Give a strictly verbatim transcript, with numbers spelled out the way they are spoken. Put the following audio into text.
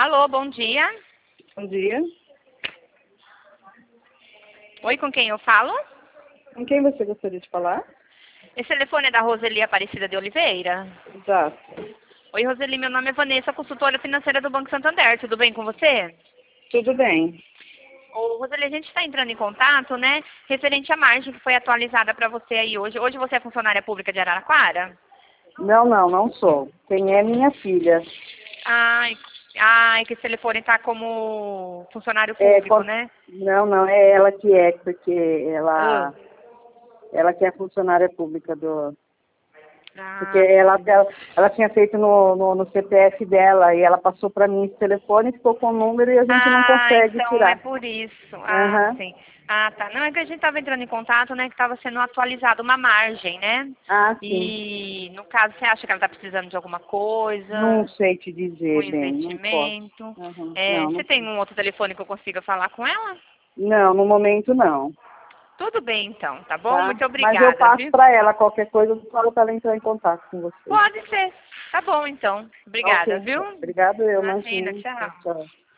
Alô, bom dia. Bom dia. Oi, com quem eu falo? Com quem você gostaria de falar? Esse telefone é da Roseli Aparecida de Oliveira? Exato. Oi, Roseli, meu nome é Vanessa, consultora financeira do Banco Santander. Tudo bem com você? Tudo bem. Ô, Roseli, a gente está entrando em contato, né, referente à margem que foi atualizada para você aí hoje. Hoje você é funcionária pública de Araraquara? Não, não, não sou. Quem é minha filha. Ai, ai, que esse telefone está como funcionário É, público, con- né? Não, não, é ela que é, porque Ah. ela, ela que é funcionária pública do... Porque Ah, ela, ela, ela tinha feito no, no, no C P F dela e ela passou para mim esse telefone, ficou com o número e a gente não Ah, consegue então é tirar. por isso. Ah, Aham. sim. Ah, tá. Não, é que a gente estava entrando em contato, né, que estava sendo atualizada uma margem, né? Ah, sim. E, no caso, você acha que ela está precisando de alguma Não coisa? sei te Um dizer bem, não posso. investimento? Aham. É, Não, não você tem um outro telefone que eu consiga falar com ela? Não, no momento não, Tudo bem, então, tá bom? tá? Muito Mas eu obrigada, passo viu? para ela qualquer coisa, eu falo para ela entrar em contato com você. Pode ser. Tá bom, então. Obrigada, Ok. viu? Obrigado, eu Imagina, imagino. Tchau, tchau. tchau.